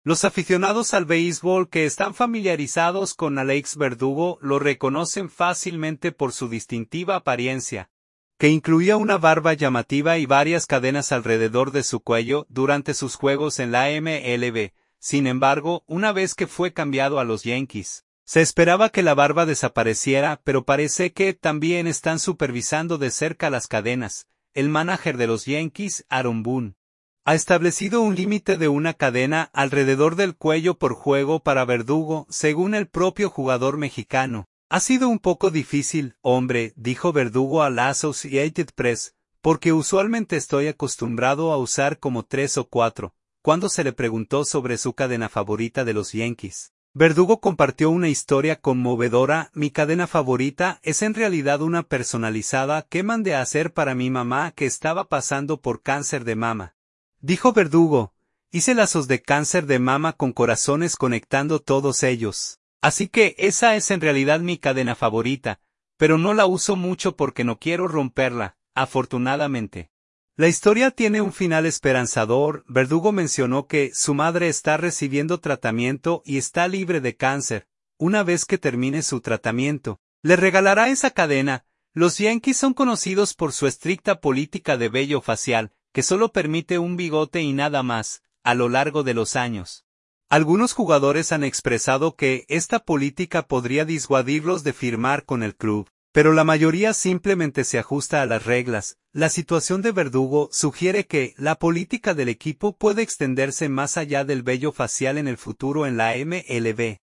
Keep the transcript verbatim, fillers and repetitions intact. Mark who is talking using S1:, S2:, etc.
S1: Los aficionados al béisbol que están familiarizados con Alex Verdugo lo reconocen fácilmente por su distintiva apariencia, que incluía una barba llamativa y varias cadenas alrededor de su cuello durante sus juegos en la M L B. Sin embargo, una vez que fue cambiado a los Yankees, se esperaba que la barba desapareciera, pero parece que también están supervisando de cerca las cadenas. El manager de los Yankees, Aaron Boone, ha establecido un límite de una cadena alrededor del cuello por juego para Verdugo, según el propio jugador mexicano. Ha sido un poco difícil, hombre, dijo Verdugo a la Associated Press, porque usualmente estoy acostumbrado a usar como tres o cuatro, cuando se le preguntó sobre su cadena favorita de los Yankees. Verdugo compartió una historia conmovedora. Mi cadena favorita es en realidad una personalizada que mandé a hacer para mi mamá que estaba pasando por cáncer de mama. Dijo Verdugo, hice lazos de cáncer de mama con corazones conectando todos ellos. Así que esa es en realidad mi cadena favorita, pero no la uso mucho porque no quiero romperla, afortunadamente. La historia tiene un final esperanzador. Verdugo mencionó que su madre está recibiendo tratamiento y está libre de cáncer. Una vez que termine su tratamiento, le regalará esa cadena. Los Yankees son conocidos por su estricta política de vello facial, que solo permite un bigote y nada más, a lo largo de los años. Algunos jugadores han expresado que esta política podría disuadirlos de firmar con el club, pero la mayoría simplemente se ajusta a las reglas. La situación de Verdugo sugiere que la política del equipo puede extenderse más allá del vello facial en el futuro en la M L B.